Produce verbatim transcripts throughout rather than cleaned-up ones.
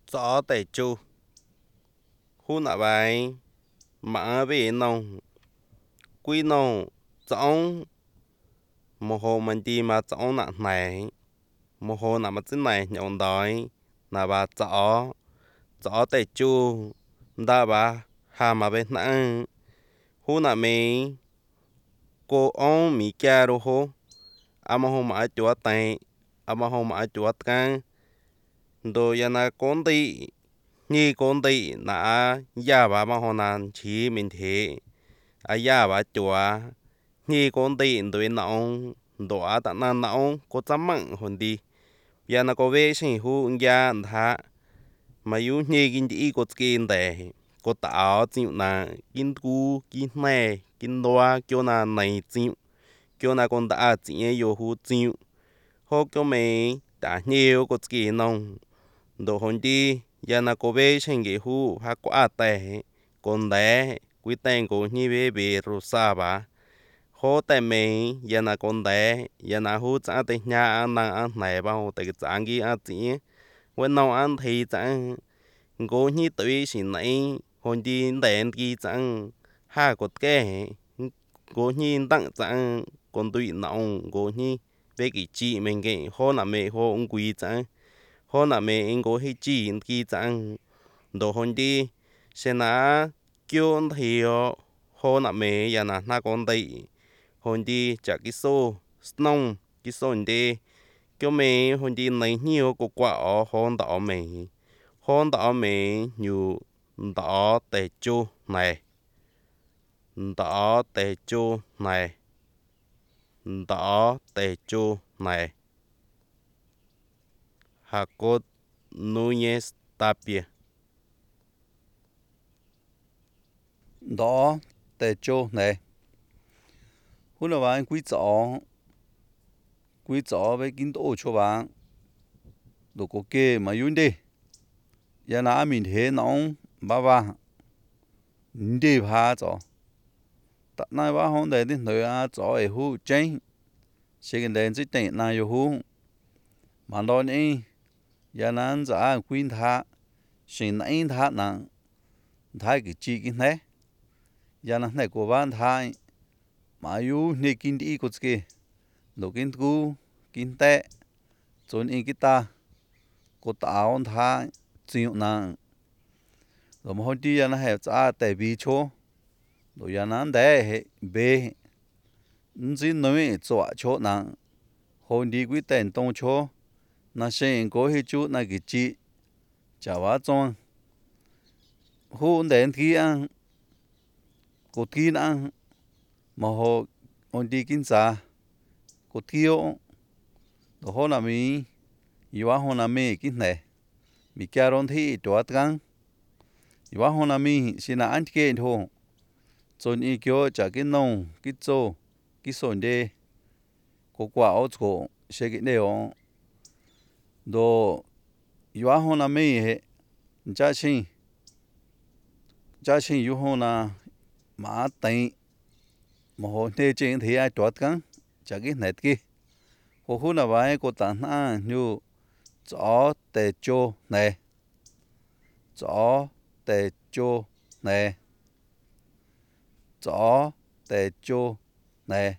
Chó tẩy chu hú nạ bài mã về nông quý nông chóng một hồ mình đi mà chóng nạ này một hồ nạ mà chính này nhọn đói nạ bà chó chó tẩy chu đa bà hà mà bên nặng hú nạ mê cô ông mì kia đồ hô ama hồ mã chúa tẩy ama hồ mã chúa căng đồ ya na con đi như con đi nã ya bà mà hồ nan chỉ mình thế à ya bà chúa như con đi đôi nọng đồ à ta na nọng có chấm mặn hồn đi ya na có về sinh hu ya thà mà yu như kinh đi có kinh đề có tạo chịu na kinh cu kinh này kinh loa cho na này chịu cho na con đã chỉ yêu hu chịu hô cho mày đã nhiều có kinh nông đồ hồn đi ya na có về sinh cái hu ha quá tệ con đẻ quý tên của như về về rồi sao bà hô tại mày ya na con đẻ ya na hu trả tiền nhà ăn ăn này bao tại cái trang kia ăn chỉ when nào ăn thì chẳng có như tụi xin này hồn đi đèn kia chẳng ha có cái có như đặng chẳng còn tụi nào có như về cái chị mình cái hô là mẹ hô ông quý chẳng hô là mẹ anh có hay chị kia chẳng đồ hồn đi sẽ na kêu thì hô là mẹ ya na na con đây hồn đi chả cái số nông cái số đi kêu mẹ hồn đi này nhiều có quả ở hồn đó mẹ hôn đó mẹ nhiều đó tệ chu này đó tệ chu này đó tệ chu này Jacob Núñez Tapia đó tệ chu này hôm nay bạn quý chó quý chó với kinh tế cho bạn đồ có kê mà yun đi ya na mình thế nóng ba ba đi phá chó tại nay ba hôm nay đến nơi à chó ở hu chén sẽ cái đèn chỉ tiền na yo hu mà lo nè ya na anh trả quyên tha xin anh tha nặng thay cái chi cái này ya na này của bạn thay mà yu này kinh đi có cái đồ kinh cu kinh tế chọn in cái ta có tạo thay chịu nặng rồi mà hôm đi nó hay trả tại vì chỗ rồi ya nó để bê chỉ nói cho chỗ nặng hôm đi quyết định tông chỗ nó sẽ có hết chút那个鸡chả quá tròn hôm đến khi ăn có khi ăn mà họ hôm đi kinh xã có thiếu rồi hôm nào mình yêu hôm nào mình kinh này mình kia rồi thì đuổi căng yêu hôm nào mình xin ăn cái thôi cho nên kiểu chả cái nông cái chỗ cái sồn đi có quả ở chỗ sẽ cái này ông đồ yêu hôm nào mình hệ giá trị giá trị yêu hôm nào mà tiền mà họ này chuyện thì ai đuổi căng chả cái này kia họ hôm nào vậy có tận ăn như chó tê chô này chó tê chô này chó tê chô này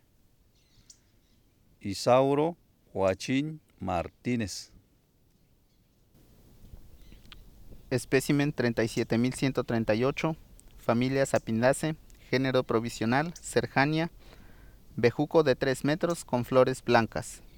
Isauro Joaquín Martínez. Espécimen treinta y siete mil ciento treinta y ocho, familia Sapindace, género provisional, Serjania, bejuco de tres metros con flores blancas.